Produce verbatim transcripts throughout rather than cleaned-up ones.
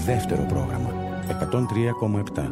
Δεύτερο πρόγραμμα εκατόν τρία κόμμα επτά.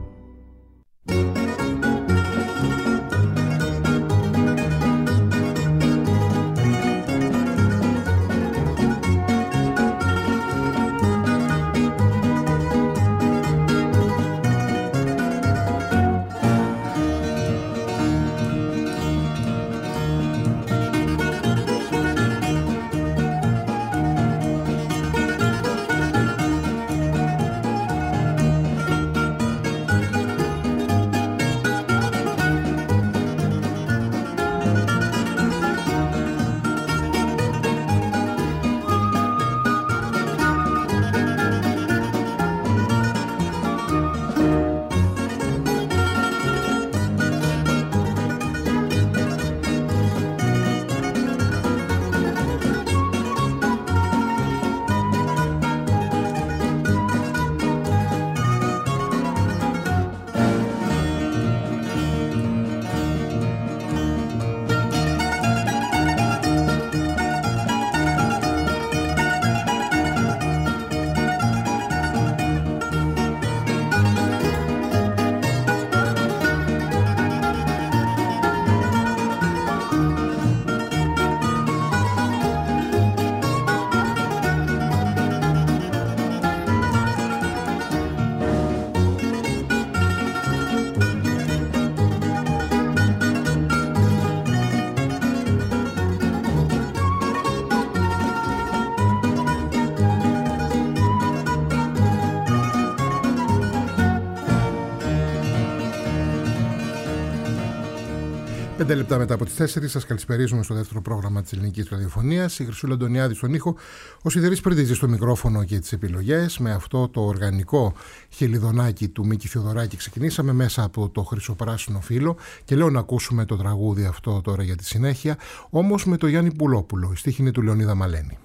Πέντε λεπτά μετά από τις τέσσερις σας καλησπερίζουμε στο δεύτερο πρόγραμμα της ελληνικής ραδιοφωνίας. Η Χρυσούλα Αντωνιάδη στον ήχο, ο Σιδηρής Πρίδης στο μικρόφωνο και τις επιλογές. Με αυτό το οργανικό χελιδονάκι του Μίκη Θοδωράκη ξεκινήσαμε μέσα από το χρυσοπράσινο φύλλο και λέω να ακούσουμε το τραγούδι αυτό τώρα για τη συνέχεια, όμως με το Γιάννη Πουλόπουλο. Η στίχη είναι του Λεωνίδα Μαλένη.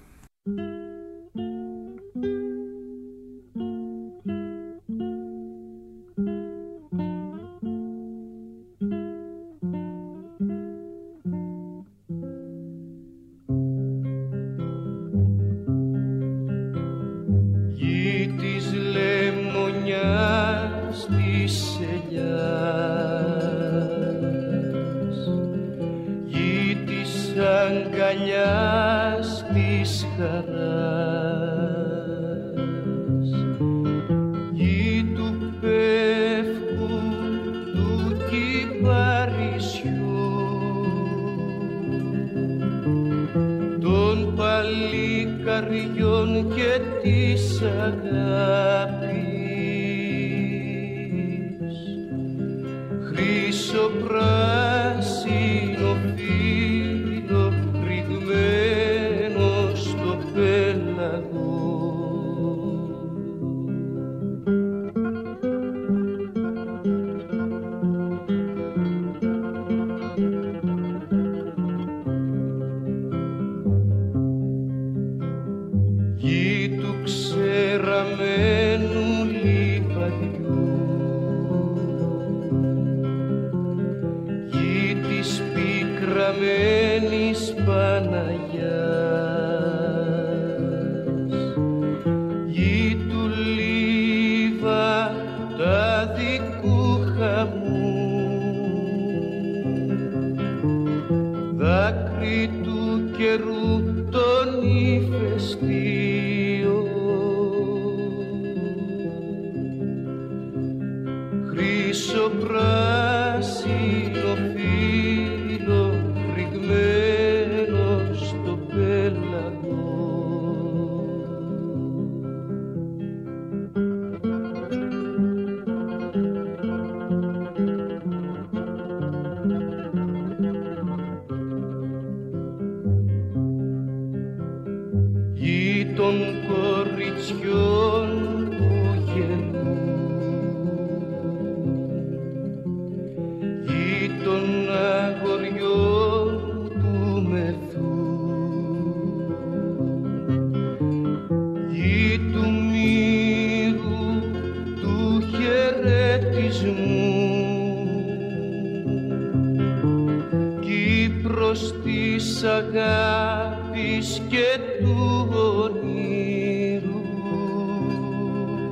Αγάπης και του ονείρου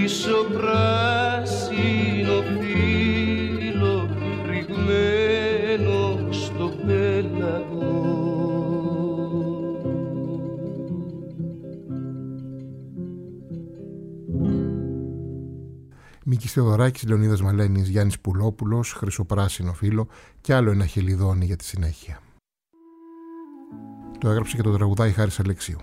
χρυσοπράσινο φύλλο ρηγμένο στο πέλαγο. Μίκης Θεοδωράκης, Λεωνίδας Μαλένης, Γιάννης Πουλόπουλος, Χρυσοπράσινο φύλλο και άλλο ένα χελιδόνι για τη συνέχεια. Το έγραψε και το τραγουδάει Χάρης Αλεξίου.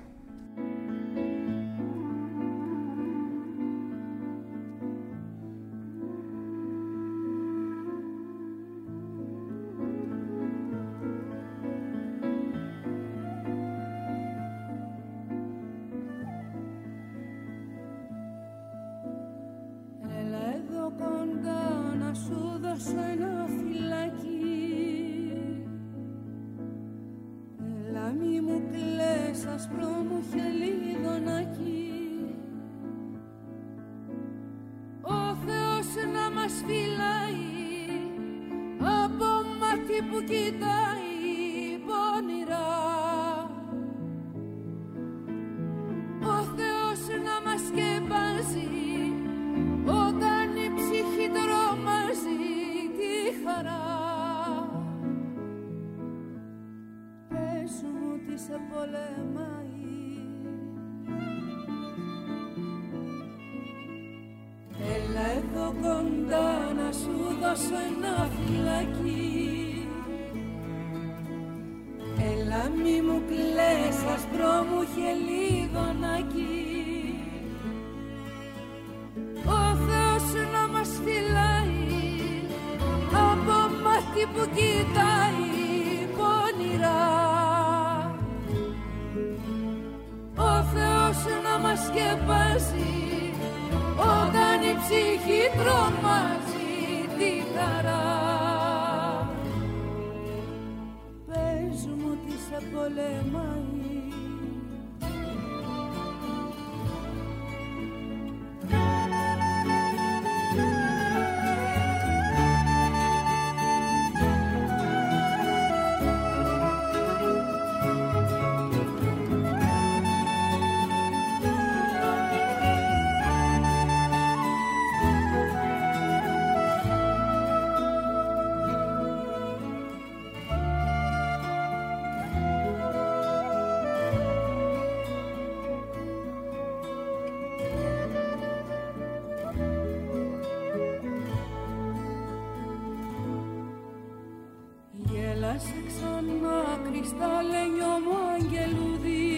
Γέλασε ξανά κρυστάλλενιο μου αγγελούδι,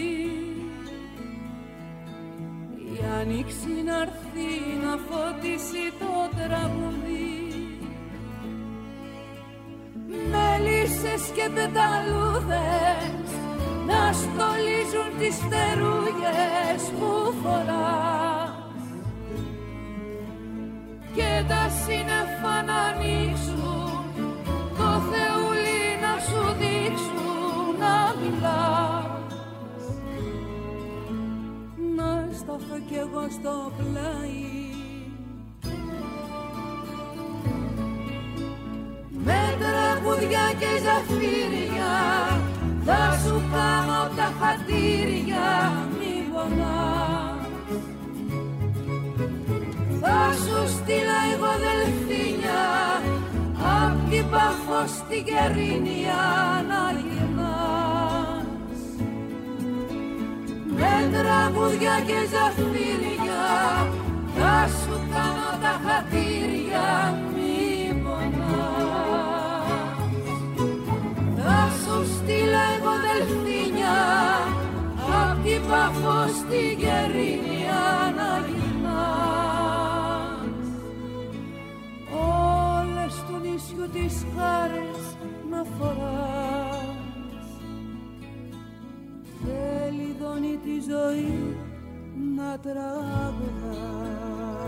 η άνοιξη να'ρθεί να φωτίσει το τραγούδι. Μέλισσες και πεταλούδες να στολίζουν τις φτερούγες που φοράς και τα σύννεφα να ανοίξουν, το Θεούλη να σου δείξουν να μιλάς. Να σταθώ κι εγώ στο πλάι με τραγουδιά και ζαφύρια, θα σου κάνω τα χατήρια, μη πονάς. Θα σου στείλα εγώ δελφίνια, απ' την Πάφο στην Κερίνια να γυρνάς. Με τραγουδιά και ζαφύρια, θα σου κάνω τα χατήρια, μη πονάς. Θα σου στείλα εγώ δελφίνια, απ' την Πάφο στην Κερίνια να γυρνάς. Όλες του νησιού τις χάρες να φοράς και λιδώνει τη ζωή να τραγουδάς.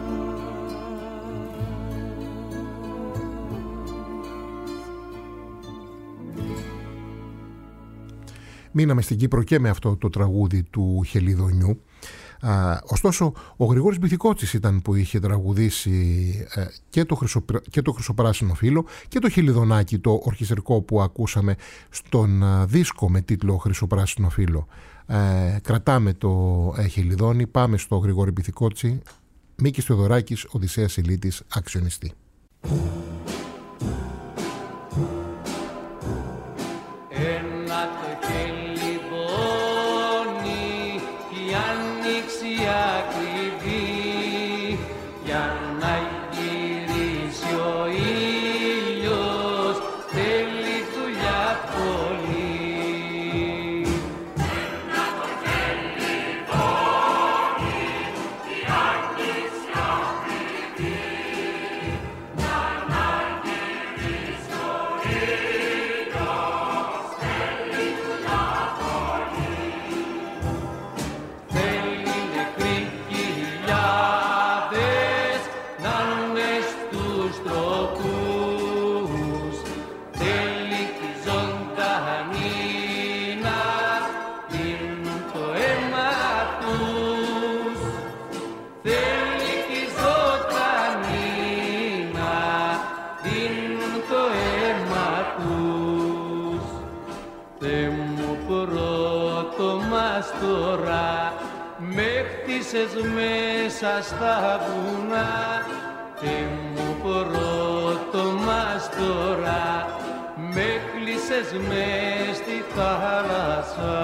Μείναμε στην Κύπρο και με αυτό το τραγούδι του Χελιδονιού. Α, ωστόσο, ο Γρηγόρης Μπιθικότσης ήταν που είχε τραγουδήσει ε, και, το χρυσοπρα... και το Χρυσοπράσινο φύλλο και το Χελιδονάκι, το ορχιστρικό που ακούσαμε στον α, δίσκο με τίτλο Χρυσοπράσινο φύλλο. Ε, κρατάμε το ε, Χελιδόνι, πάμε στο Γρηγόρη Μπιθικότση. Μίκης Θεοδωράκης, Οδυσσέας Ηλίτης, Αξιονιστή. Ένα το χέλι πόνι η άνοιξη ακριβή για να γυρίσει ο ήλιος θέλει δουλειά πολύ. Ένα το χέλι πόνι η άνοιξη ακριβή για να γυρίσει ο ήλιος θέλει δουλειά πολύ. Θέλει νεκροί χιλιάδες να είναι στους τροχούς. Θέλει κι ζωντανοί να δίνουν το αίμα τους. Θέλει κι ζωντανοί να δίνουν το αίμα τους. Θε μου πρώτο μας τώρα με χτίσες μέσα στα βουνά. Θε μου πρώτο μας τώρα με κλείσες μες στη θάλασσα.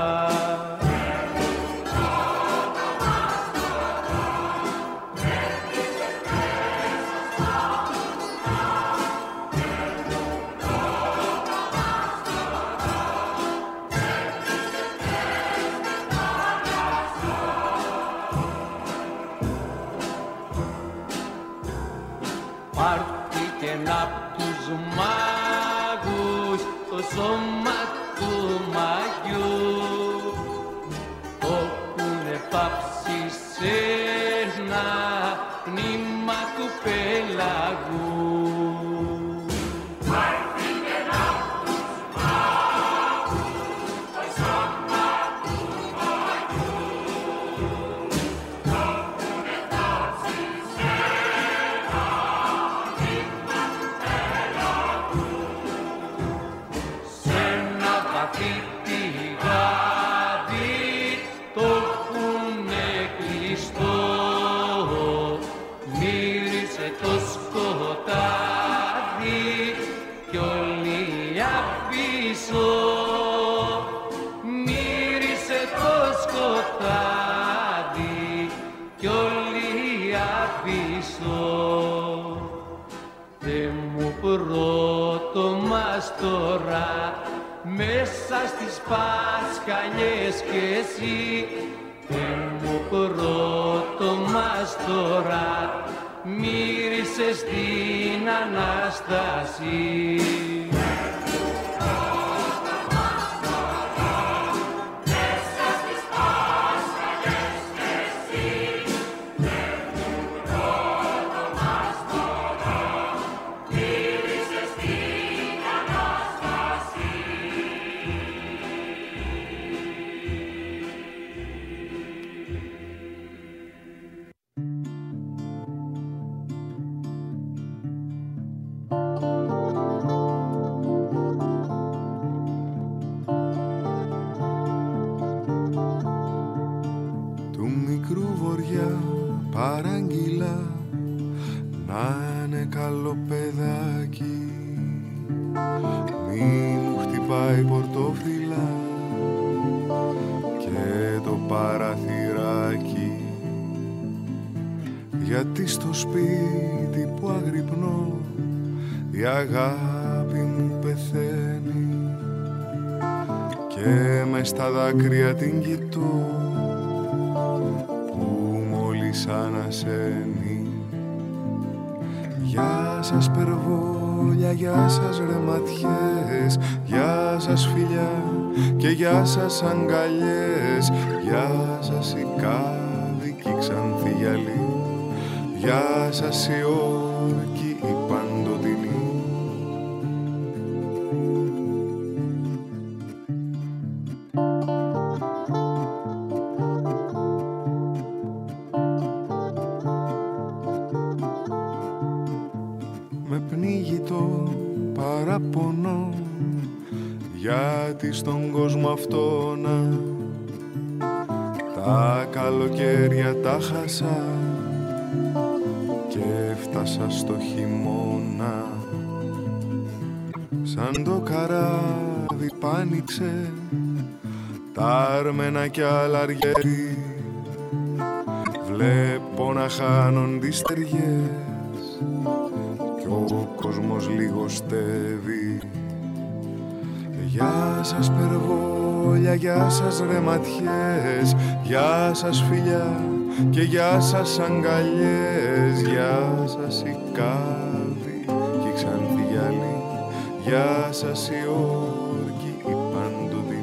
Πάρθηκε ένα απ' τους μάγους το σώμα του μαγιού. Το έχουνε πάψει σε ένα πνήμα του πελαγού. Πάρθηκε ένα απ' τους μάγους το σώμα του μαγιού. Το έχουνε πάψει σε σ' ένα βαθύ τηγάδι το έχουνε κλειστό. Μύρισε το σκοτάδι κι όλη απίσω. Μύρισε το σκοτάδι κι όλη απίσω. Θε μου πρώτο μας τώρα μέσα στις πασχαλιές κι εσύ. Θε μου πρώτο μας τώρα μύρισες την Ανάσταση. Παράγγειλα να είναι καλό παιδάκι, μη μου χτυπάει πορτόφυλλα και το παραθυράκι, γιατί στο σπίτι που αγρυπνώ η αγάπη μου πεθαίνει και μες στα δάκρυα την κοιτώ σαν ασένει. Γεια σας περβόλια, γεια σας ρεματιές, γεια σας φιλιά και γεια σας αγκαλιές, γεια σας οι κάδικοι ξανθοί γυαλί, γεια σας οι όρκοι οι παντοτινοί. Στον κόσμο αυτό να τα καλοκαίρια τα χάσα και έφτασα στο χειμώνα. Σαν το καράβι πάνηξε τα άρμενα κι άλλα αργέρι, βλέπω να χάνονται οι στεριές κι ο κόσμος λιγοστεύει. Γεια σας περγόλια, γεια σας ρε ματιές, γεια σας φιλιά και γεια σας αγκαλιές, γεια σας οι κάβοι και οι ξανθοί γυαλί, γεια σας οι όρκοι οι παντοδυνοί.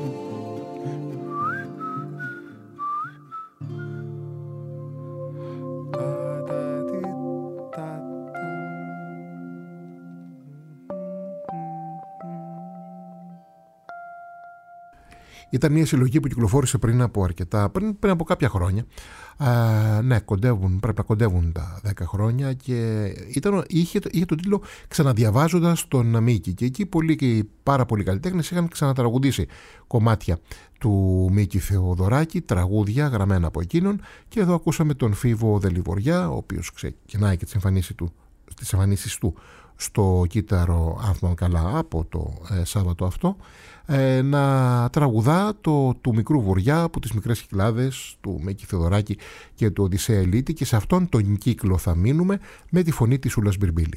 Ήταν μια συλλογή που κυκλοφόρησε πριν από αρκετά, πριν, πριν από κάποια χρόνια. Α, ναι, κοντεύουν, πρέπει να κοντεύουν τα δέκα χρόνια και ήταν, είχε, είχε τον τίτλο «Ξαναδιαβάζοντας τον Μίκη». Και εκεί πολλοί και πάρα πολλοί καλλιτέχνες είχαν ξανατραγουδήσει κομμάτια του Μίκη Θεοδωράκη, τραγούδια γραμμένα από εκείνον. Και εδώ ακούσαμε τον Φίβο Δελιβοριά, ο οποίος ξεκινάει και τις εμφανίσεις του, τις εμφανίσεις του στο κύτταρο, αν θυμάμαι καλά, από το ε, Σάββατο αυτό, ε, να τραγουδά το του Μικρού Βοριά από τις Μικρές Κυκλάδες του Μίκη Θεοδωράκη και του Οδυσσέα Ηλίτη, και σε αυτόν τον κύκλο θα μείνουμε με τη φωνή της Σούλας Μπιρμπίλη.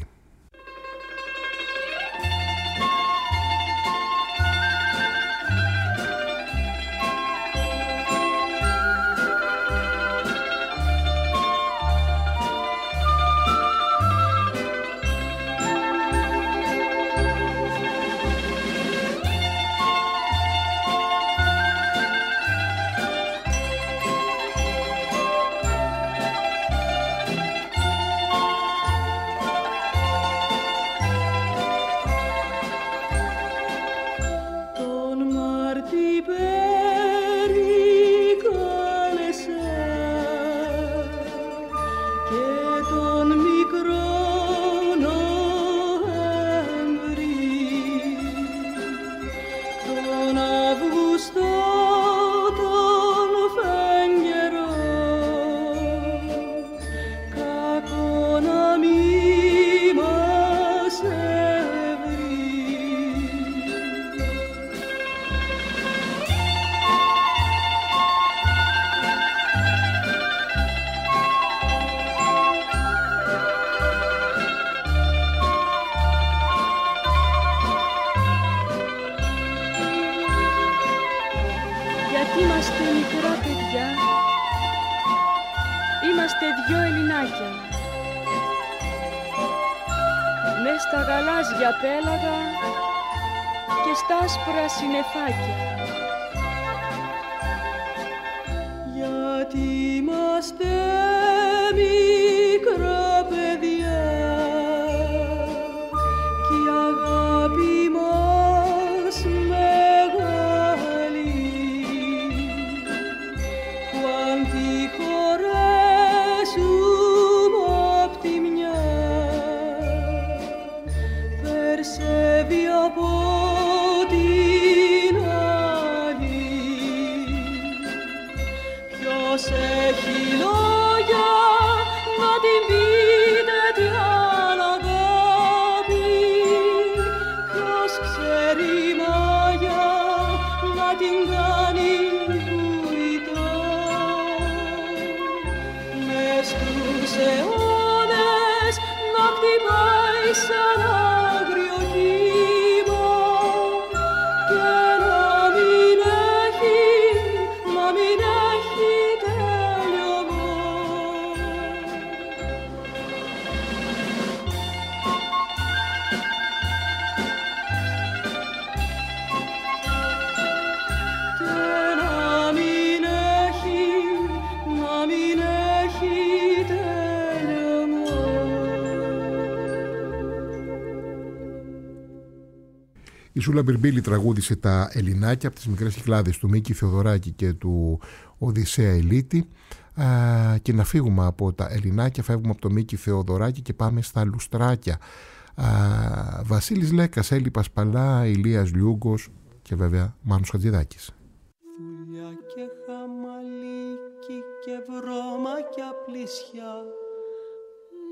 Η Σούλα Μπιρμπίλη τραγούδισε τα Ελληνάκια από τις Μικρές Κυκλάδες του Μίκη Θεοδωράκη και του Οδυσσέα Ηλίτη. Α, και να φύγουμε από τα Ελληνάκια, φεύγουμε από το Μίκη Θεοδωράκη και πάμε στα Λουστράκια. Α, Βασίλης Λέκας, Έλλη Πασπαλά, Ηλίας Λιούγκος και βέβαια Μάνος Χατζηδάκης. Δουλειά και χαμαλίκι και βρώμα και απλησιά,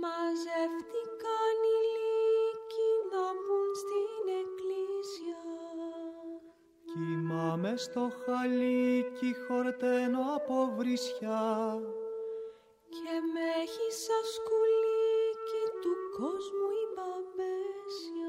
μαζεύτηκαν οι λύκοι να μπουν στην εκκλησιά. Κοιμάμαι στο χαλίκι, χορταίνω από βρισιά. Και με έχει σαν σκουλίκι του κόσμου η μπαμπέσια.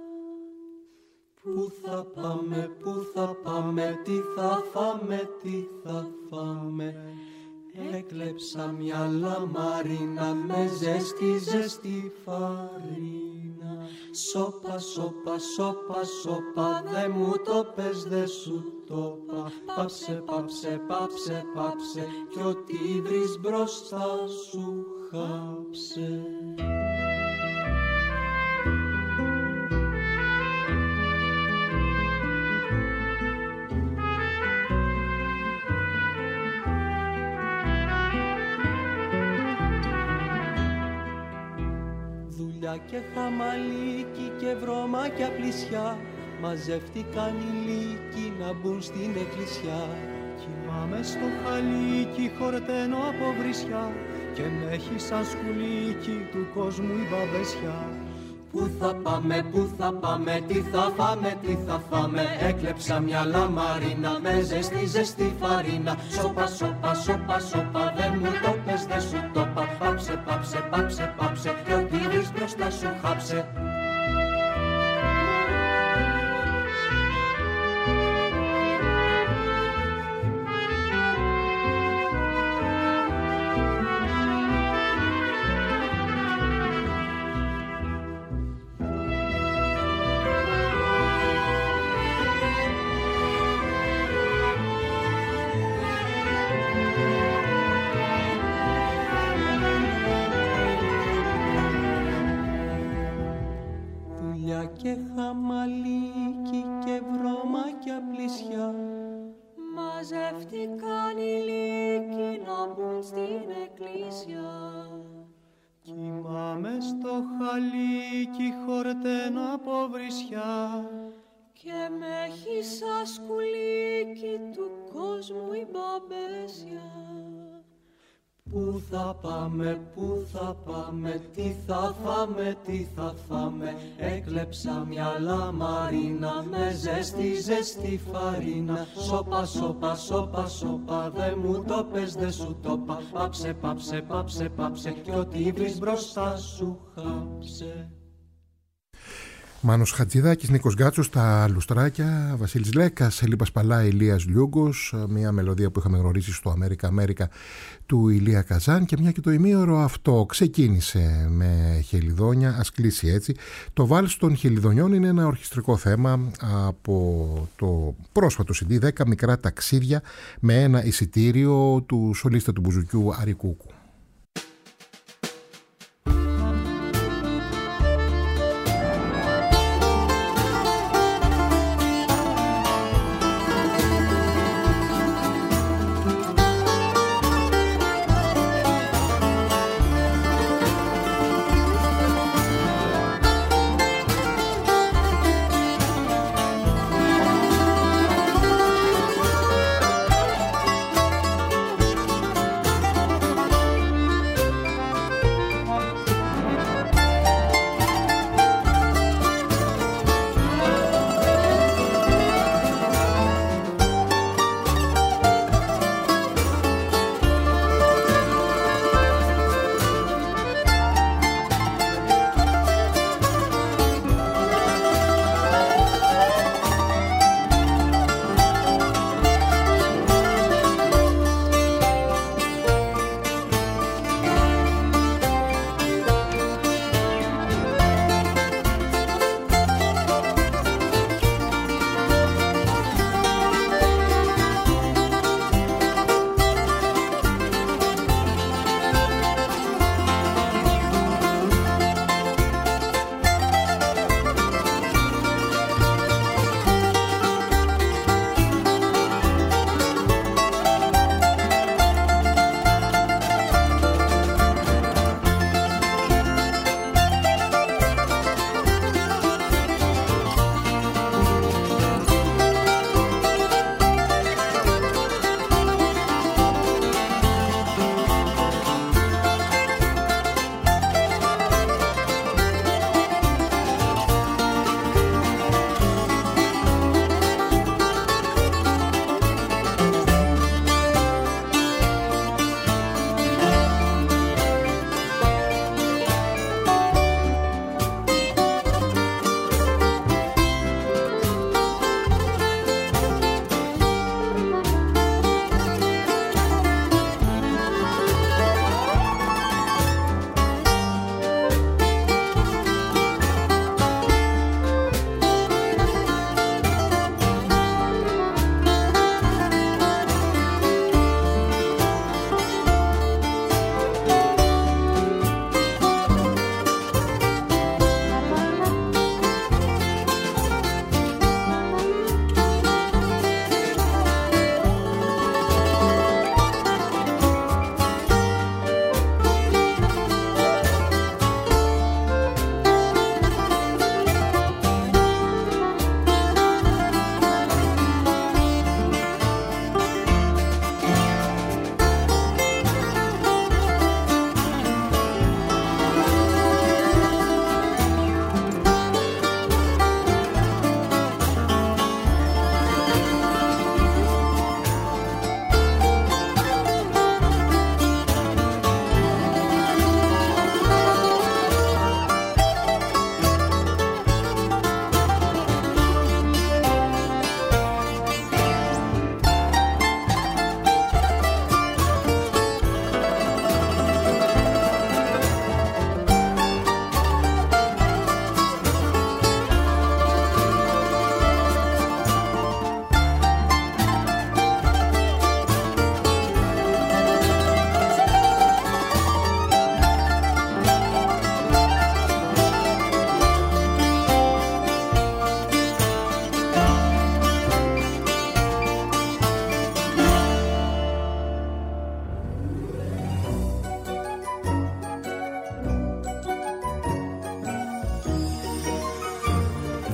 Πού θα πάμε, πού θα πάμε, τι θα φάμε, τι θα φάμε. Έκλεψα μια λαμαρίνα με ζέστη, ζέστη φαρίνα. Σόπα, σόπα, σόπα, σόπα, δε μου το πες, δε σου το πα. Πάψε, πάψε, πάψε, πάψε, κι ό,τι βρεις μπροστά σου χάψε. Και χαμαλίκι και βρώμακια πλησιά, μαζεύτηκαν οι λύκοι να μπουν στην εκκλησιά. Κοιμάμαι στο χαλίκι, χορταίνω από βρισιά, και με έχει σαν σκουλίκι του κόσμου η μπαμπεσιά. Πού θα πάμε, πού θα πάμε, τι θα φάμε, τι θα φάμε. Έκλεψα μια λαμαρίνα με ζεστή, ζεστή φαρίνα. Σόπα, σόπα, σόπα, σόπα, δεν μου το πες, δεν σου το πα. Πάψε, πάψε, πάψε, πάψε, κι ό,τι βρεις μπροστά σου χάψε. Και χαμαλίκι και βρώμακια πλησιά, μαζεύτηκαν οι λύκοι να μπουν στην εκκλησιά. Κοιμάμαι στο χαλίκι, χορταίνω από βρισιά, και με έχει σαν σκουλίκι του κόσμου η μπαμπέσια. Πού θα πάμε, πού θα πάμε, τι θα φάμε, τι θα φάμε. Έκλεψα μια λαμαρίνα με ζέστη, ζέστη φαρίνα. Σόπα, σόπα, σόπα, σόπα, δε μου το πες, δε σου το πα. Πάψε, πάψε, πάψε, πάψε, κι ό,τι βρεις μπροστά σου χάψε. Μάνος Χατζηδάκης, Νίκος Γκάτσος στα λουστράκια, Βασίλης Λέκας, Ελίπα Σπαλά, Ηλίας Λιούγκος, μια μελωδία που είχαμε γνωρίσει στο Αμέρικα Αμέρικα του Ηλία Καζάν. Και μια και το ημίωρο αυτό ξεκίνησε με χελιδόνια, ας κλείσει έτσι. Το βάλς των χελιδονιών είναι ένα ορχιστρικό θέμα από το πρόσφατο σι ντι δέκα μικρά ταξίδια με ένα εισιτήριο του σολίστα του μπουζουκιού Αρικούκου.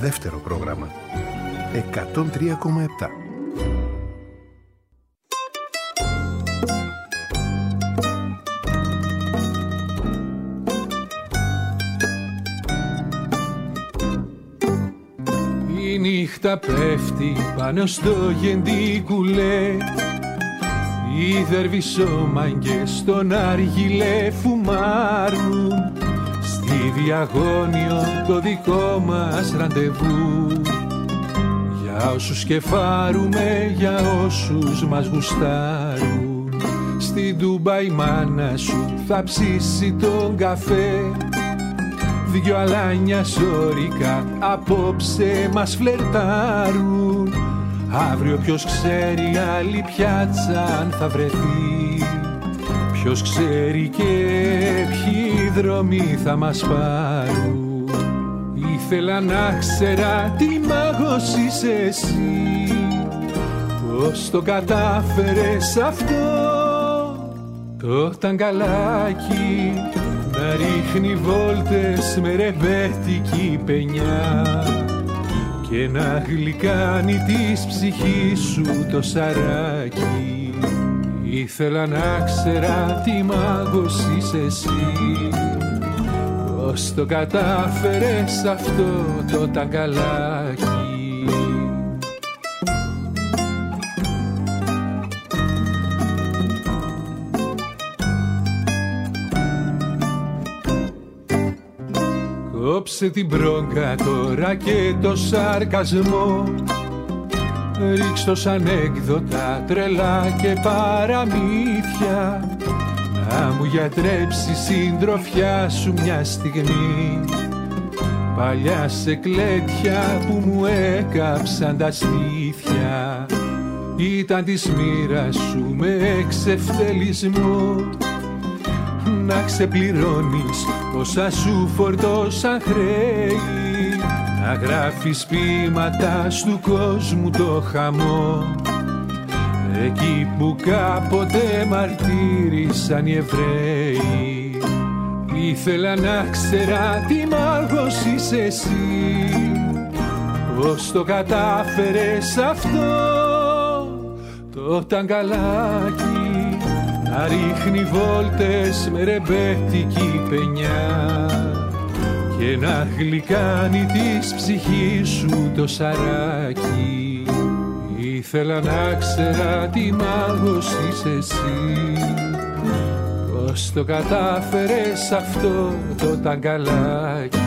δεύτερο πρόγραμμα. εκατόν τρία κόμμα επτά. Η νύχτα πέφτει πάνω στο γεντικουλέ, οι δερβισόμαγκες στον αργυλέ φουμάρουν, στη διαγώνιο το δικό μας ραντεβού. Για όσους κεφάρουμε, για όσους μας γουστάρουν, στην Τούμπα η μάνα σου θα ψήσει τον καφέ, δυο αλάνια ζώρικα απόψε μας φλερτάρουν. Αύριο ποιος ξέρει άλλη πιάτσα αν θα βρεθεί, ποιος ξέρει και ποιοι δρόμοι θα μας πάρουν. Ήθελα να ξέρα τι μάγος είσαι εσύ, πώς το κατάφερες αυτό το ταγκαλάκι να ρίχνει βόλτες με ρεμπέτικη παινιά και να γλυκάνει της ψυχής σου το σαράκι. Ήθελα να ξέρα τι μάγος είσαι εσύ, πώς το κατάφερες αυτό το ταγκαλάκι. Κόψε την μπρόγκα τώρα και το σαρκασμό, ρίξ' το σαν ανέκδοτα τρελά και παραμύθια, να μου γιατρέψει συντροφιά σου μια στιγμή, παλιά σε κλέτια που μου έκαψαν τα στήθια. Ήταν της μοίρας σου με εξευτελισμό να ξεπληρώνεις όσα σου φορτώσαν χρέη, να γράφεις ποίηματα στου κόσμου το χαμό, εκεί που κάποτε μαρτύρησαν οι Εβραίοι. Ήθελα να ξέρα τι μάγος είσαι εσύ, πώς το κατάφερες αυτό το ταγκαλάκι να ρίχνει βόλτες με ρεμπέτικη παινιά και να γλυκάνει της ψυχής σου το σαράκι. Ήθελα να ξέρα τι μάγος είσαι εσύ, πώς το κατάφερες αυτό το ταγκαλάκι.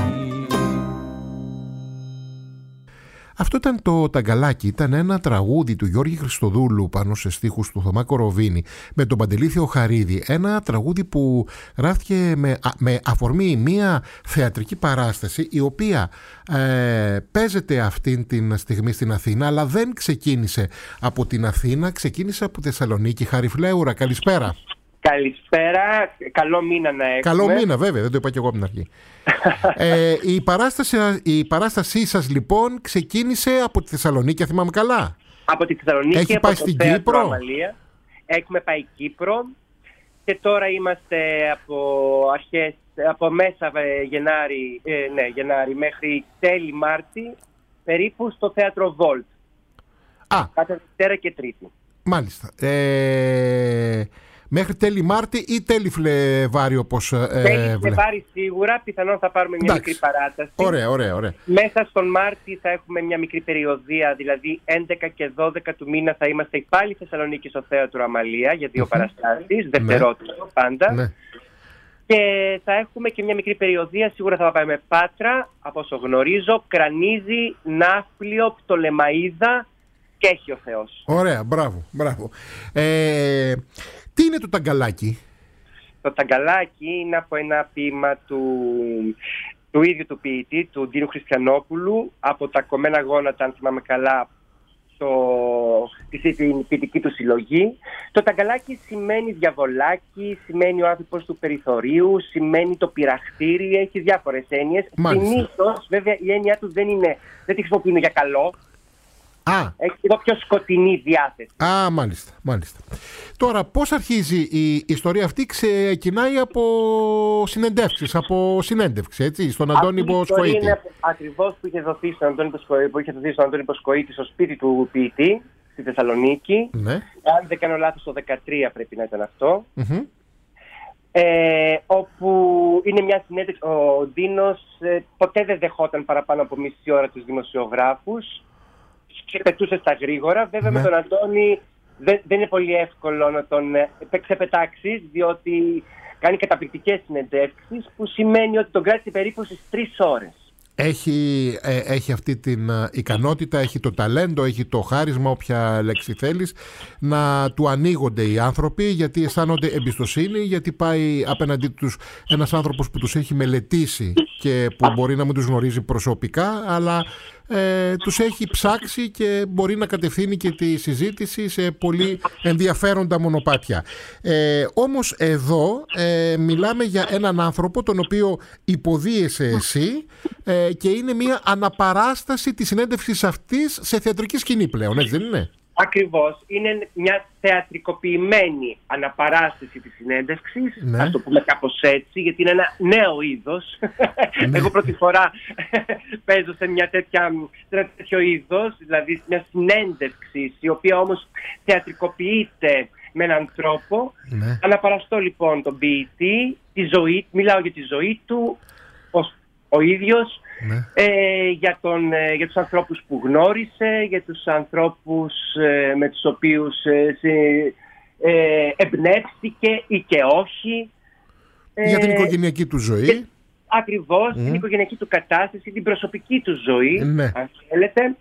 Αυτό ήταν το «Ταγκαλάκι», ήταν ένα τραγούδι του Γιώργη Χριστοδούλου πάνω σε στίχους του Θωμά Κοροβίνη με τον Παντελή Θεοχαρίδη. Ένα τραγούδι που γράφτηκε με, με αφορμή μια θεατρική παράσταση η οποία ε, παίζεται αυτή την στιγμή στην Αθήνα, αλλά δεν ξεκίνησε από την Αθήνα, ξεκίνησε από Θεσσαλονίκη. Χάρη Φλέουρα, καλησπέρα. Καλησπέρα, καλό μήνα να έχουμε. Καλό μήνα βέβαια, δεν το είπα και εγώ από την αρχή. ε, η, παράσταση, η παράστασή σας λοιπόν ξεκίνησε από τη Θεσσαλονίκη, αν θυμάμαι καλά. Από τη Θεσσαλονίκη, έχει από πάει το στην θέατρο Κύπρο. Αμαλία. Έχουμε πάει Κύπρο και τώρα είμαστε από αρχές, από μέσα Γενάρη, ε, ναι, Γενάρη μέχρι τέλη Μάρτη περίπου στο θέατρο Volt. Α, κάθε Δευτέρα και Τρίτη. Μάλιστα. Ε, μέχρι τέλη Μάρτη ή τέλη Φλεβάρι, όπως ε, τέλη Φλεβάρι σίγουρα, πιθανόν θα πάρουμε μια Εντάξει. μικρή παράταση. Ωραία, ωραία, ωραία. Μέσα στον Μάρτι θα έχουμε μια μικρή περιοδία, δηλαδή έντεκα και δώδεκα του μήνα θα είμαστε πάλι Θεσσαλονίκη στο θέατρο Αμαλία για δύο mm-hmm. παραστάσεις, δευτερότυπο ναι. πάντα. Ναι. Και θα έχουμε και μια μικρή περιοδία, σίγουρα θα πάμε Πάτρα, από όσο γνωρίζω, Κρανίδη, Ναύπλιο, Πτολεμαΐδα και έχει ο Θεός. Ωραία, μπράβο, μπράβο. Ε, τι είναι το ταγκαλάκι? Το ταγκαλάκι είναι από ένα ποίημα του, του ίδιου του ποιητή, του Ντίνου Χριστιανόπουλου, από τα Κομμένα Γόνατα, αν θυμάμαι καλά, στην ποιητική του συλλογή. Το ταγκαλάκι σημαίνει διαβολάκι, σημαίνει ο άνθρωπος του περιθωρίου, σημαίνει το πειραχτήρι, έχει διάφορες έννοιες. Συνήθως, βέβαια, η έννοια του δεν είναι, δεν τη χρησιμοποιούν για καλό. Α. Έχει λίγο πιο σκοτεινή διάθεση. Α, μάλιστα, μάλιστα. Τώρα, πώς αρχίζει η ιστορία αυτή? Ξεκινάει από συνεντεύξεις, από συνέντευξη, έτσι, στον Αντώνη Μποσκοίτη. Είναι ακριβώς που είχε δοθεί στον Αντώνη Μποσκοίτη, που είχε δοθεί στον Αντώνη Μποσκοίτη στο σπίτι του ποιητή, στη Θεσσαλονίκη. Ναι. Αν δεν κάνω λάθος, το δεκατρία πρέπει να ήταν αυτό. Mm-hmm. Ε, όπου είναι μια συνέντευξη. Ο Ντίνος ε, ποτέ δεν δεχόταν παραπάνω από μισή ώρα τους δημοσιογράφους και πετούσε στα γρήγορα. Βέβαια, ναι, με τον Αντώνη δεν, δεν είναι πολύ εύκολο να τον ε, ξεπετάξεις, διότι κάνει καταπληκτικές συνεντεύξεις, που σημαίνει ότι τον κράτησε περίπου στις τρεις ώρες. Έχει, ε, έχει αυτή την ε, ικανότητα, έχει το ταλέντο, έχει το χάρισμα, όποια λέξη θέλεις, να του ανοίγονται οι άνθρωποι, γιατί αισθάνονται εμπιστοσύνη, γιατί πάει απέναντί τους ένας άνθρωπος που τους έχει μελετήσει και που μπορεί να μην τους γνωρίζει προσωπικά, αλλά ε, τους έχει ψάξει και μπορεί να κατευθύνει και τη συζήτηση σε πολύ ενδιαφέροντα μονοπάτια. Ε, όμως εδώ ε, μιλάμε για έναν άνθρωπο τον οποίο υποδίεσαι εσύ, ε, και είναι μια αναπαράσταση της συνέντευξης αυτής σε θεατρική σκηνή πλέον, έτσι δεν είναι? Ακριβώς. Είναι μια θεατρικοποιημένη αναπαράσταση της συνέντευξης, ναι, ας το πούμε κάπως έτσι, γιατί είναι ένα νέο είδος. Ναι. Εγώ πρώτη φορά παίζω σε, μια τέτοια, σε ένα τέτοιο είδος, δηλαδή μια συνέντευξη, η οποία όμως θεατρικοποιείται με έναν τρόπο. Ναι. Αναπαραστώ λοιπόν τον ποιητή, τη ζωή, μιλάω για τη ζωή του, ως ο ίδιος, ναι, ε, για, τον, ε, για τους ανθρώπους που γνώρισε, για τους ανθρώπους ε, με τους οποίους ε, σε, ε, εμπνεύστηκε ή και όχι. Για την οικογενειακή του ζωή. Και, ακριβώς, mm. την οικογενειακή του κατάσταση, την προσωπική του ζωή, ναι, αν θέλετε.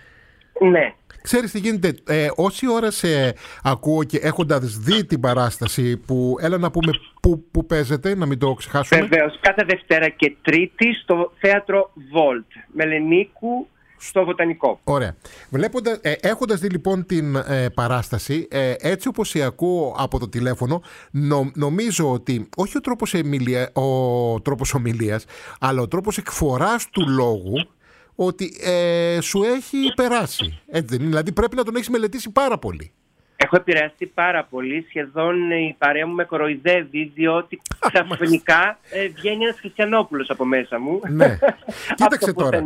Ναι. Ξέρεις τι γίνεται, ε, όση ώρα σε ακούω και έχοντας δει την παράσταση που, έλα να πούμε που, που παίζεται, να μην το ξεχάσουμε. Βεβαίως, κάθε Δευτέρα και Τρίτη στο θέατρο Volt, Μελενίκου, στο Βοτανικό. Ωραία. Βλέποντας, ε, έχοντας δει λοιπόν την ε, παράσταση, ε, έτσι όπως σε ακούω από το τηλέφωνο, νο, νομίζω ότι όχι ο τρόπος, εμιλία, ο τρόπος ομιλίας, αλλά ο τρόπος εκφοράς του λόγου, ότι ε, σου έχει περάσει. Έτσι δεν είναι? Δηλαδή πρέπει να τον έχεις μελετήσει πάρα πολύ. Έχω επηρεαστεί πάρα πολύ. Σχεδόν η παρέα μου με κοροϊδεύει, διότι ξαφνικά ε, βγαίνει ένας Χριστιανόπουλος από μέσα μου. Ναι. Κοίταξε τώρα.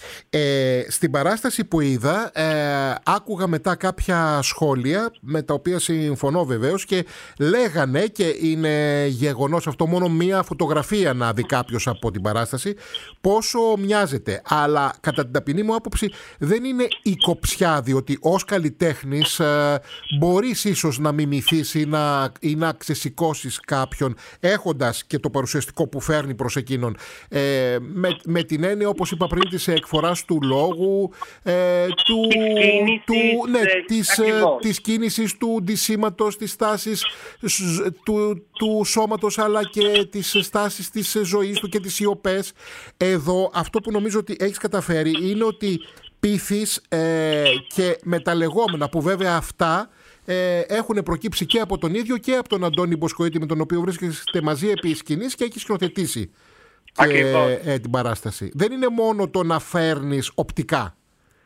Ε, στην παράσταση που είδα, ε, άκουγα μετά κάποια σχόλια, με τα οποία συμφωνώ βεβαίως, και λέγανε, και είναι γεγονός αυτό, μόνο μία φωτογραφία να δει κάποιος από την παράσταση, πόσο μοιάζεται. Αλλά κατά την ταπεινή μου άποψη δεν είναι η κοψιά, διότι ως καλλιτέχνης ε, μπορείς ίσως να μιμηθείς ή να, ή να ξεσηκώσεις κάποιον έχοντας και το παρουσιαστικό που φέρνει προς εκείνον. Ε, με, με την έννοια, όπως είπα πριν, της εκφοράς του λόγου, ε, του, του, ναι, της, της κίνησης, του ντυσίματος, της στάσης του, του σώματος, αλλά και της στάσης της ζωής του και τις σιωπές. Εδώ αυτό που νομίζω ότι έχεις καταφέρει είναι ότι πείθεις ε, και με τα λεγόμενα, που βέβαια αυτά ε, έχουν προκύψει και από τον ίδιο και από τον Αντώνη Μποσκοίτη, με τον οποίο βρίσκεστε μαζί επί σκηνής και έχει σκηνοθετήσει και ε, την παράσταση. Δεν είναι μόνο το να φέρνεις οπτικά.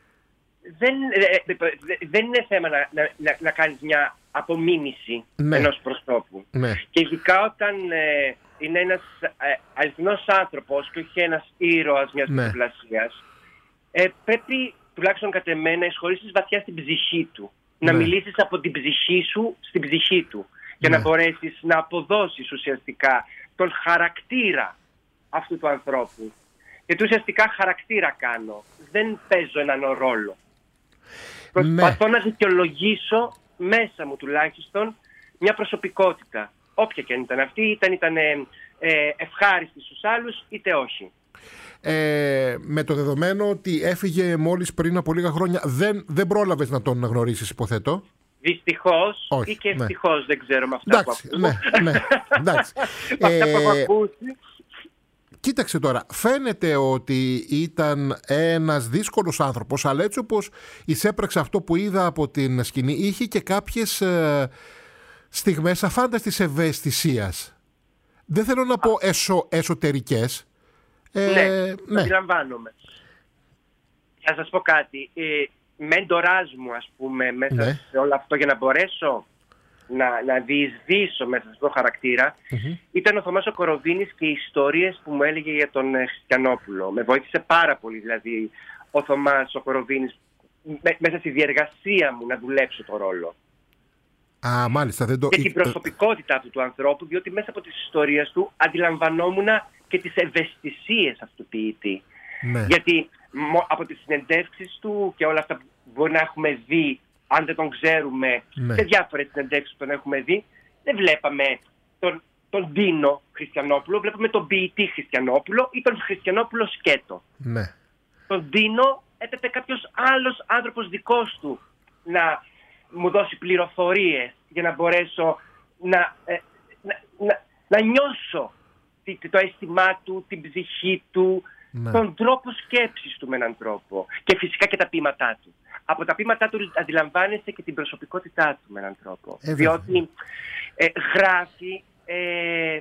Δεν, ε, δεν είναι θέμα να, να, να, να κάνεις μια απομίμηση, ναι, ενός προσώπου. Ναι. Και ειδικά όταν ε, είναι ένας ε, αληθινός άνθρωπος και όχι ένας ήρωας μιας μυθοπλασίας, ναι, ε, πρέπει τουλάχιστον κατ' εμένα να εισχωρήσεις βαθιά στην ψυχή του. Ναι. Να μιλήσεις από την ψυχή σου στην ψυχή του. Για ναι. να μπορέσεις να αποδώσεις ουσιαστικά τον χαρακτήρα αυτού του ανθρώπου. Γιατί ουσιαστικά χαρακτήρα κάνω. Δεν παίζω έναν ρόλο. Προσπαθώ ναι. να δικαιολογήσω μέσα μου τουλάχιστον μια προσωπικότητα. Όποια και αν ήταν αυτή, είτε ήταν ε, ε, ευχάριστη στους άλλους είτε όχι. Ε, με το δεδομένο ότι έφυγε μόλις πριν από λίγα χρόνια, δεν, δεν πρόλαβες να τον γνωρίσεις, υποθέτω. Δυστυχώς ή και ευτυχώς, ναι. δεν ξέρω με αυτά εντάξει, που ακούω. Ναι, ναι, εντάξει. με αυτά που έχω ακούσει. Κοίταξε τώρα, φαίνεται ότι ήταν ένας δύσκολος άνθρωπος, αλλά έτσι όπως εισέπραξε αυτό που είδα από την σκηνή, είχε και κάποιες ε, στιγμές αφάνταστης ευαισθησίας. Δεν θέλω να πω εσω, εσωτερικές. Ε, ναι, ναι, αντιλαμβάνομαι. Θα σας πω κάτι. Ε, μέντορας μου, ας πούμε, μέσα Ναι. σε όλο αυτό για να μπορέσω να, να διεισδύσω μέσα σε αυτό το χαρακτήρα, Mm-hmm. ήταν ο Θωμάς ο Κοροβίνης και οι ιστορίες που μου έλεγε για τον ε, Χριστιανόπουλο. Με βοήθησε πάρα πολύ, δηλαδή, ο Θωμάς ο Κοροβίνης με, μέσα στη διεργασία μου να δουλέψω το ρόλο. Α, μάλιστα. Δεν το... Και την προσωπικότητα αυτού του ανθρώπου, διότι μέσα από τις ιστορίες του αντιλαμβανόμουν και τις ευαισθησίες αυτού του ποιητή. Ναι. Γιατί μο- από τις συνεντεύξεις του και όλα αυτά που μπορεί να έχουμε δει, αν δεν τον ξέρουμε, Ναι. σε διάφορες συνεντεύξεις που τον έχουμε δει, δεν βλέπαμε τον, τον Ντίνο Χριστιανόπουλο, βλέπαμε τον ποιητή Χριστιανόπουλο ή τον Χριστιανόπουλο σκέτο. Ναι. Τον Ντίνο έπρεπε κάποιος άλλος άνθρωπος δικός του να μου δώσει πληροφορίες για να μπορέσω να, ε, να, να, να νιώσω τι- το αίσθημά του, την ψυχή του, Ναι. τον τρόπο σκέψης του με έναν τρόπο και φυσικά και τα ποίηματά του. Από τα ποίηματά του αντιλαμβάνεσαι και την προσωπικότητά του με έναν τρόπο. Ε, βέβαια. διότι ε, γράφει ε,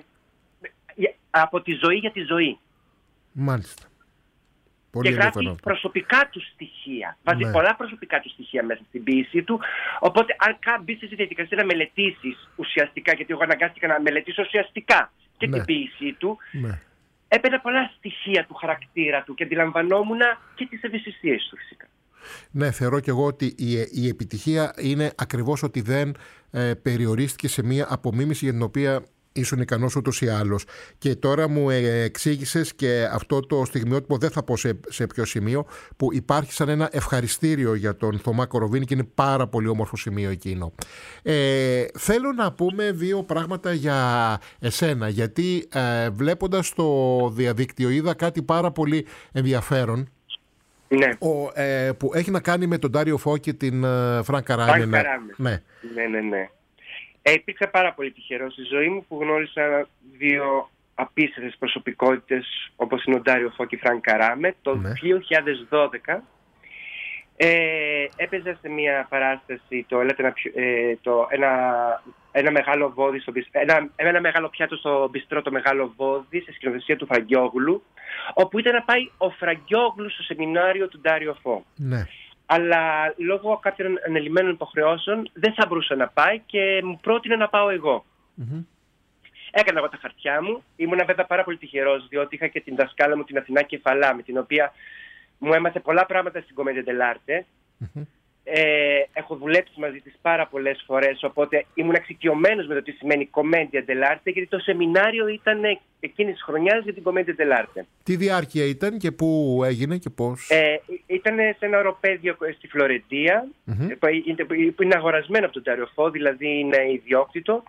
από τη ζωή για τη ζωή. Μάλιστα. Πολύ Και γράφει ενδιαφέρον αυτό. προσωπικά του στοιχεία. Βάζει Ναι. πολλά προσωπικά του στοιχεία μέσα στην ποίησή του. Οπότε, αν μπει στη διαδικασία να μελετήσει ουσιαστικά, γιατί εγώ αναγκάστηκα να μελετήσω ουσιαστικά και Ναι. την ποίησή του, Ναι. έπαιρνα πολλά στοιχεία του χαρακτήρα του και αντιλαμβανόμουν και τις ευαισθησίες του φυσικά. Ναι, θεωρώ και εγώ ότι η, η επιτυχία είναι ακριβώς ότι δεν ε, περιορίστηκε σε μία απομίμηση για την οποία ήσουν ικανός ούτως ή άλλως. Και τώρα μου ε, εξήγησες και αυτό το στιγμιότυπο, δεν θα πω σε, σε ποιο σημείο, που υπάρχει σαν ένα ευχαριστήριο για τον Θωμά Κοροβίνη και είναι πάρα πολύ όμορφο σημείο εκείνο. Ε, θέλω να πούμε δύο πράγματα για εσένα, γιατί ε, βλέποντας το διαδίκτυο είδα κάτι πάρα πολύ ενδιαφέρον. Ναι. Ο, ε, που έχει να κάνει με τον Ντάριο Φω και την ε, Φραν Καράμε. Φραν Καράμε. Ναι. Ναι, ναι, ναι. Ε, υπήρξα πάρα πολύ τυχερός στη ζωή μου που γνώρισα δύο απίστευτες προσωπικότητες όπως είναι ο Ντάριο Φω και η Φραν Καράμε. Το Ναι. δύο χιλιάδες δώδεκα ε, έπαιζα σε μια παράσταση το, λέτε, ένα, πιο- ε, το, ένα, ένα, μεγάλο βόδι στο, μπις- ένα, ένα μεγάλο πιάτο στο μπιστρό, το Μεγάλο Βόδι, σε σκηνοθεσία του Φραγκιόγλου, όπου ήταν να πάει ο Φραγκιόγλου στο σεμινάριο του Ντάριο Φω. Ναι. Αλλά λόγω κάποιων ανελημμένων υποχρεώσεων δεν θα μπορούσε να πάει και μου πρότεινε να πάω εγώ. Mm-hmm. Έκανα εγώ τα χαρτιά μου. Ήμουν βέβαια πάρα πολύ τυχερός, διότι είχα και την δασκάλα μου, την Αθηνά Κεφαλά, με την οποία μου έμαθε πολλά πράγματα στην Κομμέντια dell'arte. Mm-hmm. Ε, έχω δουλέψει μαζί της πάρα πολλές φορές, οπότε ήμουν εξοικειωμένος με το τι σημαίνει Κομμέντια dell'arte, γιατί το σεμινάριο ήταν εκείνης της χρονιάς για την Κομμέντια dell'arte. Τι διάρκεια ήταν και πού έγινε και πώς? Ε, ήταν σε ένα οροπέδιο στη Φλωρεντία, Mm-hmm. που είναι- που είναι αγορασμένο από τον Ντάριο Φω, δηλαδή είναι ιδιόκτητο.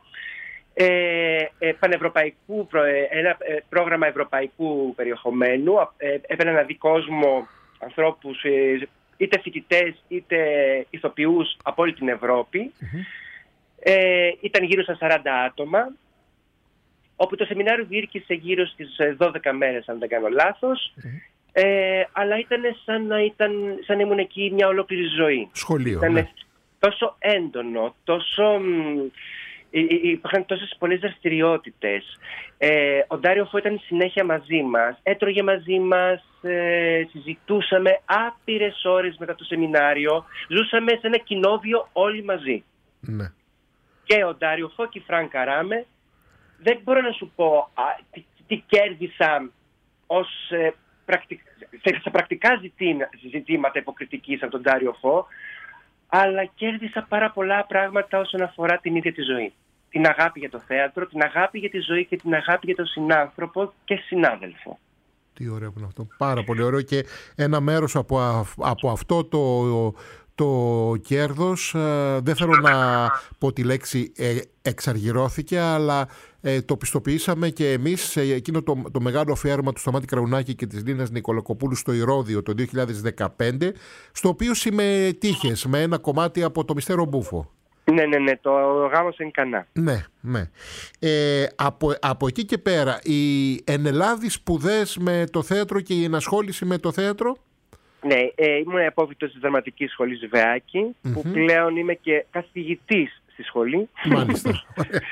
Ε, ε, πανευρωπαϊκού, προ- ε, ένα ε, πρόγραμμα ευρωπαϊκού περιεχομένου. Ε, έπαιρνε να δει κόσμο, ανθρώπους, ε, είτε φοιτητές είτε ηθοποιούς από όλη την Ευρώπη. Mm-hmm. Ε, ήταν γύρω στα σαράντα άτομα, όπου το σεμινάριο διήρκησε γύρω στις δώδεκα μέρες, αν δεν κάνω λάθος. Mm-hmm. Ε, αλλά ήταν σαν να, ήταν, σαν να ήμουν εκεί μια ολόκληρη ζωή. Σχολείο. Ήταν Ναι. τόσο έντονο, τόσο... μ, υ- υ- Υπήρχαν τόσες πολλές δραστηριότητες. Ε, ο Ντάριο Φω ήταν συνέχεια μαζί μας, έτρωγε μαζί μας, ε, συζητούσαμε άπειρες ώρες μετά το σεμινάριο, ζούσαμε σε ένα κοινόβιο όλοι μαζί. Ναι. Και ο Ντάριο Φω και η Φραν Καράμε, δεν μπορώ να σου πω α, τι, τι κέρδισα ως, ε, πρακτικ, σε, σε πρακτικά ζητήμα, ζητήματα υποκριτικής από τον Ντάριο Φω, αλλά κέρδισα πάρα πολλά πράγματα όσον αφορά την ίδια τη ζωή. Την αγάπη για το θέατρο, την αγάπη για τη ζωή και την αγάπη για τον συνάνθρωπο και συνάδελφο. Τι ωραίο που είναι αυτό. Πάρα πολύ ωραίο και ένα μέρος από, αυ- από αυτό το, το κέρδος, ε, δεν θέλω να πω τη λέξη ε, εξαργυρώθηκε, αλλά ε, το πιστοποιήσαμε και εμείς σε εκείνο το, το μεγάλο αφιέρωμα του Σταμάτη Κραουνάκη και της Λίνας Νικολακοπούλου στο Ηρώδειο το δύο χιλιάδες δεκαπέντε, στο οποίο συμμετείχες με ένα κομμάτι από το Μυστέρο Μπούφο. Ναι, ναι, ναι, το γάμο σε Κανά. Ναι, ναι. Ε, από, από εκεί και πέρα, οι ενελάδεις σπουδές με το θέατρο και η ενασχόληση με το θέατρο. Ναι, ε, ήμουν απόφοιτος της Δραματικής Σχολής Βεάκη, που Mm-hmm. πλέον είμαι και καθηγητής στη σχολή. Μάλιστα.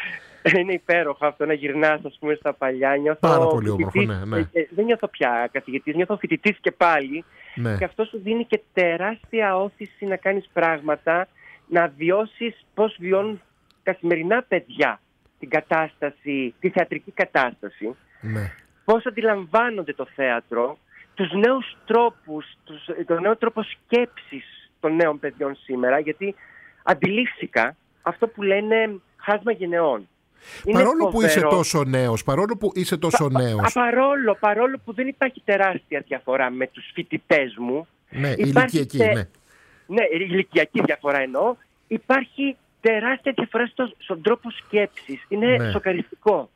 Είναι υπέροχο αυτό να γυρνάς, ας πούμε, στα παλιά. Νιώθω Πάρα πολύ όμορφο, ναι, ναι. Ε, δεν νιώθω πια καθηγητής, νιώθω φοιτητής και πάλι. Ναι. Και αυτό σου δίνει και τεράστια όθηση να κάνεις πράγματα, να βιώσεις πώς βιώνουν καθημερινά παιδιά την κατάσταση, τη θεατρική κατάσταση. Ναι. Πώς αντιλαμβάνονται το θέατρο, τους νέους τρόπους, τους, τον νέο τρόπο σκέψης των νέων παιδιών σήμερα, γιατί αντιλήφθηκα αυτό που λένε χάσμα γενεών. Είναι παρόλο φοβερό. που είσαι τόσο νέος, παρόλο που είσαι τόσο πα, νέος. πα, παρόλο, παρόλο που δεν υπάρχει τεράστια διαφορά με τους φοιτητές μου. Ναι, υπάρχει ηλικιακή, τε... ναι. Ναι, ηλικιακή διαφορά εννοώ. Υπάρχει τεράστια διαφορά στο, στον τρόπο σκέψης. Είναι ναι. σοκαριστικό.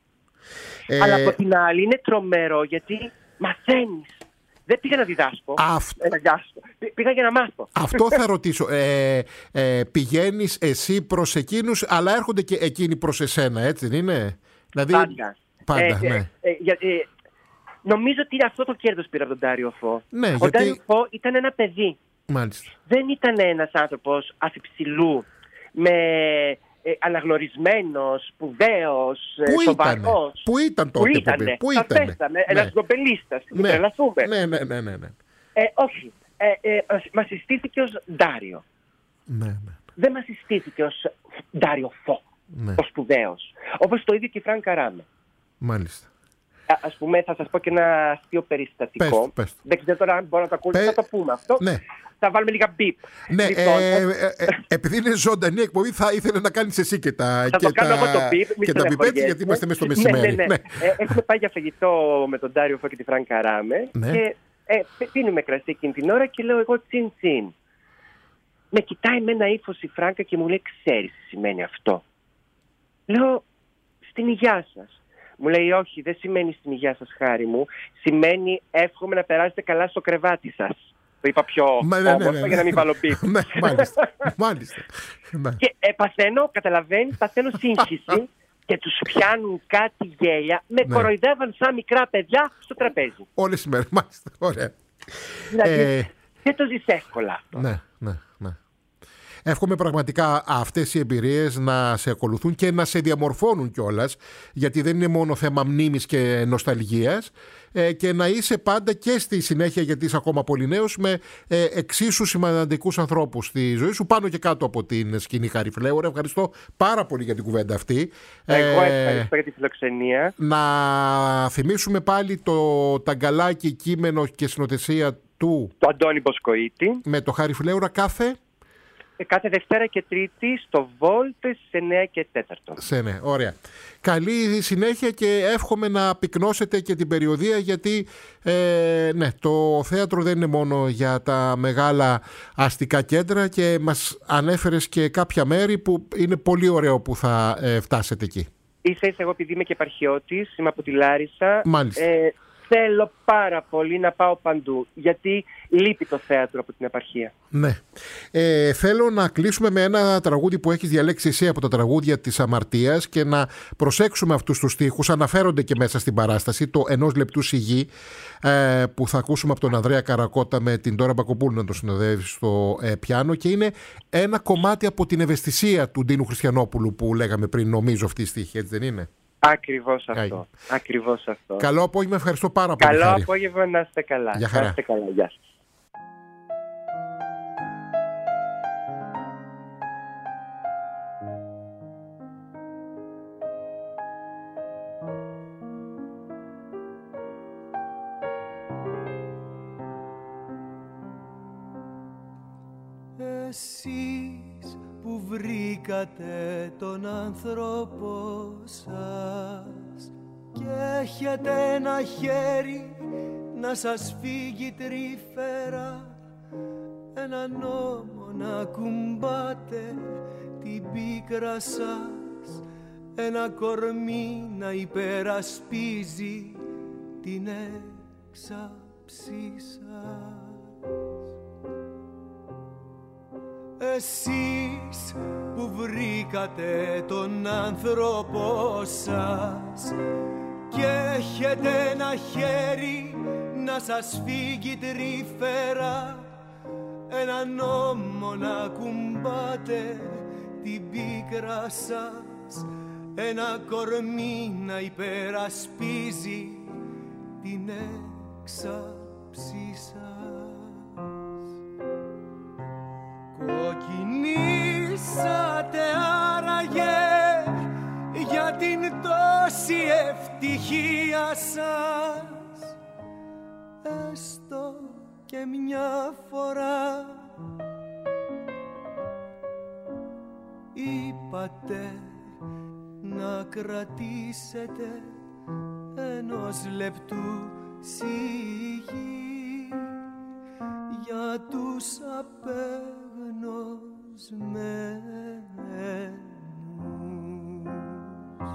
Ε... Αλλά από την άλλη είναι τρομερό γιατί μαθαίνεις. Δεν πήγα να διδάσκω. Αυτ... Ε, πήγα για να μάθω. Αυτό θα ρωτήσω. Ε, ε, πηγαίνεις εσύ προς εκείνους, αλλά έρχονται και εκείνοι προς εσένα, έτσι δεν είναι? Δηλαδή... Πάντα. Πάντα, ε, ναι. Ε, ε, ε, νομίζω ότι αυτό το κέρδος πήρα από τον Ντάριο Φω. Ναι, Ο γιατί... Ντάριο Φω ήταν ένα παιδί. Μάλιστα. Δεν ήταν ένας άνθρωπος αφιψηλού, με ε, αναγνωρισμένος, σπουδαίος, σοβαρός. Πού ήταν τότε? Πού ήτανε? Πού ήτανε? Ναι. Ένας νομπελίστας. Ναι. Τρελαθούμε. Ναι, ναι, ναι, ναι, ναι. Ε, όχι. Ε, ε, μας συστήθηκε ως Ντάριο. Ναι, ναι. Δεν μας συστήθηκε ως Ντάριο Φω, ναι. ως σπουδαίος. Όπως το ίδιο και η Φραν Καράμε. Μάλιστα. Α, ας πούμε, θα σας πω και ένα αστείο περιστατικό. Πες, πες. Δεν ξέρω τώρα αν μπορώ να το ακούσω, Πες... θα το πούμε αυτό. Ναι. Θα βάλουμε λίγα μπιπ. Ναι, λοιπόν, ε, ε, ε, επειδή είναι ζωντανή εκπομπή, θα ήθελα να κάνεις εσύ και τα θα και το κάνω τα... εγώ το μπιπ. Και τα μπιπ, έτσι, γιατί είμαστε μέσα στο μεσημέρι. Ναι, ναι, ναι. ε, έχουμε πάει για φαγητό με τον Ντάριο Φω και τη Φραν Καράμε. Ναι. Και ε, πίνουμε κρασί εκείνη την ώρα και λέω εγώ τσιν τσιν. Με κοιτάει με ένα ύφος η Φράνκα και μου λέει, ξέρεις τι σημαίνει αυτό? Λέω, στην υγειά σας. Μου λέει, όχι, δεν σημαίνει στην υγεία σας, χάρη μου. Σημαίνει εύχομαι να περάσετε καλά στο κρεβάτι σας. Το είπα πιο Μα, ναι, όμορφα ναι, ναι. για να μην βάλω μπιπ. Ναι, μάλιστα. μάλιστα. Και ε, παθαίνω, καταλαβαίνεις, παθαίνω σύγχυση και τους πιάνουν κάτι γέλια. Με Ναι. κοροϊδεύαν σαν μικρά παιδιά στο τραπέζι. Όλες οι μέρες, μάλιστα. Ωραία. Δηλαδή, Ε, δεν το ζεις εύκολα αυτό. Ναι, ναι, ναι. Εύχομαι πραγματικά αυτές οι εμπειρίες να σε ακολουθούν και να σε διαμορφώνουν κιόλας, γιατί δεν είναι μόνο θέμα μνήμης και νοσταλγίας, ε, και να είσαι πάντα και στη συνέχεια, γιατί είσαι ακόμα πολύ νέος, με ε, εξίσου σημαντικούς ανθρώπους στη ζωή σου, πάνω και κάτω από την σκηνή, Χάρη Φλέουρα. Ευχαριστώ πάρα πολύ για την κουβέντα αυτή. Εγώ Ε, ευχαριστώ για τη φιλοξενία. Να θυμίσουμε πάλι το ταγκαλάκι, κείμενο και συνοθεσία του Το Αντώνη Μποσκοίτη. με το Χάρη Φλέουρα κάθε... Κάθε Δευτέρα και Τρίτη στο Βόλτ στις εννιά και τέταρτο. Σε ναι, ωραία. Καλή συνέχεια και εύχομαι να πυκνώσετε και την περιοδεία, γιατί ε, ναι, το θέατρο δεν είναι μόνο για τα μεγάλα αστικά κέντρα και μας ανέφερες και κάποια μέρη που είναι πολύ ωραίο που θα ε, φτάσετε εκεί. Ίσα ίσα εγώ επειδή είμαι και επαρχιώτης, είμαι από τη Λάρισα. Μάλιστα. Ε, θέλω πάρα πολύ να πάω παντού, γιατί λείπει το θέατρο από την επαρχία. Ναι. Ε, θέλω να κλείσουμε με ένα τραγούδι που έχεις διαλέξει εσύ από τα τραγούδια της Αμαρτίας και να προσέξουμε αυτούς τους στίχους. Αναφέρονται και μέσα στην παράσταση, το ενός λεπτού σιγή, ε, που θα ακούσουμε από τον Ανδρέα Καρακώτα με την Ντόρα Μπακοπούλου να το συνοδεύει στο ε, πιάνο, και είναι ένα κομμάτι από την ευαισθησία του Ντίνου Χριστιανόπουλου που λέγαμε πριν, νομίζω, αυτή η στίχη, έτσι δεν είναι? Ακριβώς αυτό. Ακριβώς αυτό. Καλό απόγευμα, ευχαριστώ πάρα πολύ. Καλό Χάρη. απόγευμα, να είστε καλά. Γεια χαρά. Να είστε καλά. Γεια σας. Εσείς που βρήκατε τον άνθρωπο σας και έχετε ένα χέρι να σας φύγει τρυφερά, έναν νόμο να κουμπάτε την πίκρα σας, ένα κορμί να υπερασπίζει την έξαψη σας. Εσείς που βρήκατε τον άνθρωπο σας και έχετε ένα χέρι να σας φύγει τρυφερά, ένα νόμο να κουμπάτε την πίκρα σας, ένα κορμί να υπερασπίζει την έξαψή σας. Κοκκινήσατε άραγε για την τόση ευτυχία σας, έστω και μια φορά. Είπατε να κρατήσετε ενός λεπτού σιγή για τους απεγνωσμένους.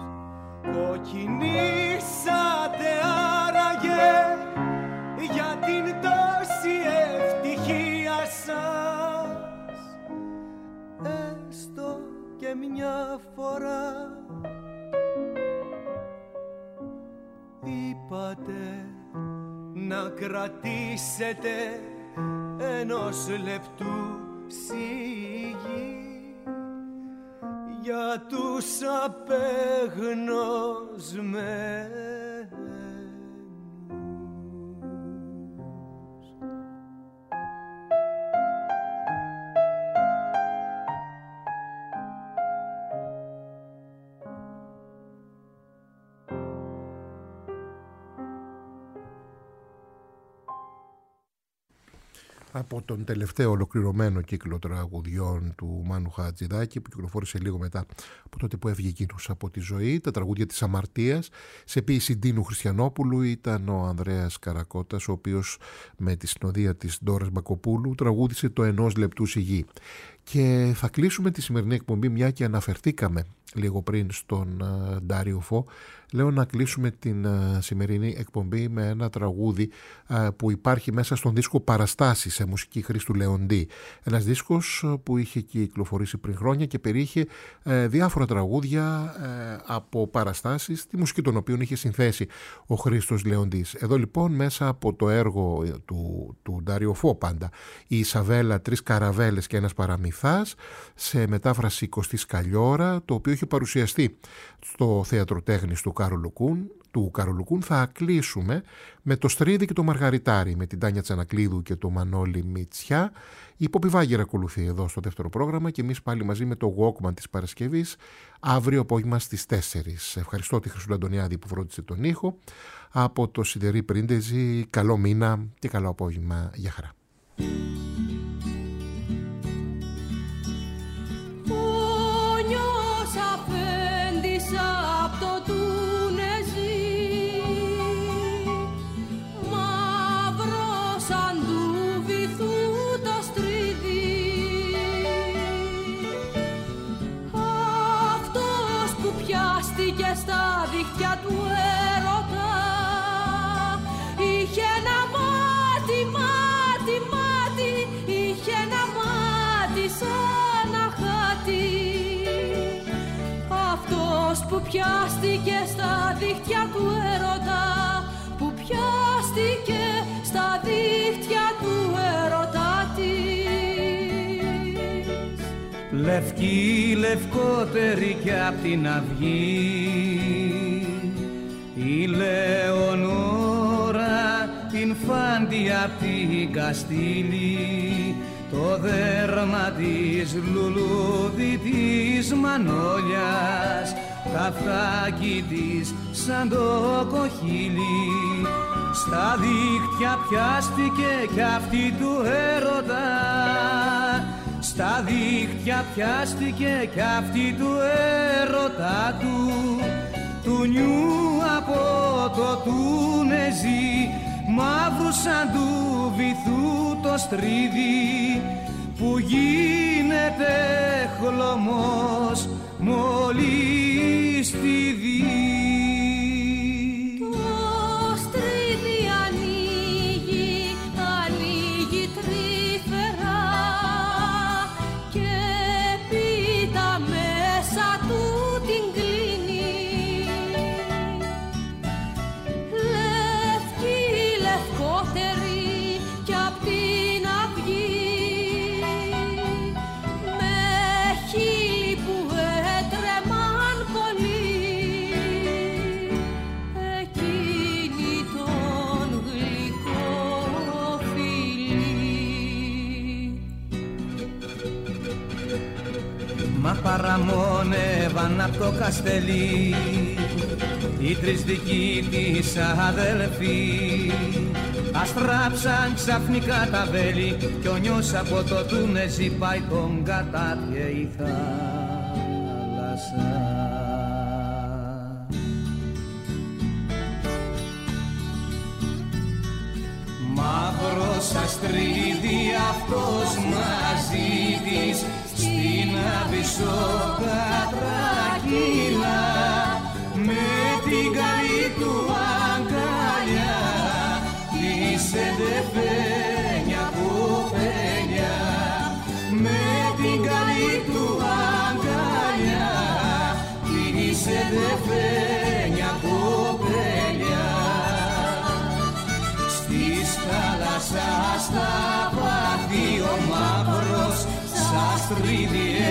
Κοκκινήσατε άραγε για την τόση ευτυχία σας, έστω και μια φορά. Είπατε να κρατήσετε ενός λεπτού σιγή για τους απεγνωσμένους. Από τον τελευταίο ολοκληρωμένο κύκλο τραγουδιών του Μάνου Χατζηδάκη, που κυκλοφόρησε λίγο μετά από τότε που έβγε εκείνος από τη ζωή, τα τραγούδια της Αμαρτίας, σε ποίηση Ντίνου Χριστιανόπουλου, ήταν ο Ανδρέας Καρακώτας, ο οποίος με τη συνοδεία της Ντόρας Μπακοπούλου τραγούδισε το ενός λεπτού σιγή. Και θα κλείσουμε τη σημερινή εκπομπή, μια και αναφερθήκαμε λίγο πριν στον uh, Ντάριο Φω. Λέω να κλείσουμε την uh, σημερινή εκπομπή με ένα τραγούδι uh, που υπάρχει μέσα στον δίσκο Παραστάσεις, σε μουσική Χρήστου Λεοντή. Ένας δίσκος uh, που είχε κυκλοφορήσει πριν χρόνια και περιείχε uh, διάφορα τραγούδια uh, από παραστάσεις, τη μουσική των οποίων είχε συνθέσει ο Χρήστος Λεοντής. Εδώ λοιπόν, μέσα από το έργο του, του Ντάριο Φω πάντα, η Ισαβέλα, τρεις καραβέλες και ένας παραμυθάς, σε μετάφραση Κωστή Σκαλιώρα, το οποίο είχε παρουσιαστεί στο Θέατρο Τέχνης του Καρολουκούν, του Καρολουκούν, θα κλείσουμε με το Στρίδι και το Μαργαριτάρι, με την Τάνια Τσανακλείδου και το Μανώλη Μητσιά. Η Πόπη Βάγγερα ακολουθεί εδώ στο δεύτερο πρόγραμμα και εμείς πάλι μαζί με το Walkman της Παρασκευής αύριο απόγευμα στις τέσσερις. Ευχαριστώ τη Χρυσούλα Αντωνιάδη που φρόντισε τον ήχο. Από το Σιδερή Πρίντεζη, καλό μήνα και καλό απόγευμα. Γεια χαρά. Απ' το Τουνεζί, μαύρο σαν του βυθού το στρίδι, αυτός που πιάστηκε στα δίχτυα του έρωτα, είχε ένα μάτι, μάτι, μάτι, είχε ένα μάτι σαν αχάτι. Αυτός που πιάστηκε στα δίχτυα του έρωτα, που πιάστηκε στα δίχτυα του έρωτα της. Λευκή, λευκότερη κι απ' την αυγή, η Λεωνόρα την φάντη απ' την Καστήλη, το δέρμα της λουλούδι της Μανώλιας, τα φτάκι της σαν το κοχύλι. Στα δίχτυα πιάστηκε κι αυτή του έρωτα, στα δίχτυα πιάστηκε κι αυτή του έρωτα του, του νιού από το Τουνεζί, μαύρου σαν του βυθού το στρίδι, που γίνεται χλωμός μόλις τη δει. Το στρίδι ανοίγει, ανοίγει τρυφερά και πίτα μέσα του την κλείνει. Λευκή, λευκότερη κι απ' την αυγή, με χείλη που έτρεμαν πολύ, λαμώνευαν απ' το Καστελί οι τρεις δικοί της αδελφοί. Αστράψαν ξαφνικά τα βέλη κι ο νιός από το Τούνεζι πάει τον κατάπιε η θάλασσα. Μαύρος αστρίδι αυτός μαζί της στην Αβυσσό κατρακύλα με την καλή του αγκαλιά κλείσε δεφένια κοπέλια με την καλή του αγκαλιά κλείσε δεφένια κοπέλια στις θάλασσας στα βάθη ο μαύρος σ' αστρίδι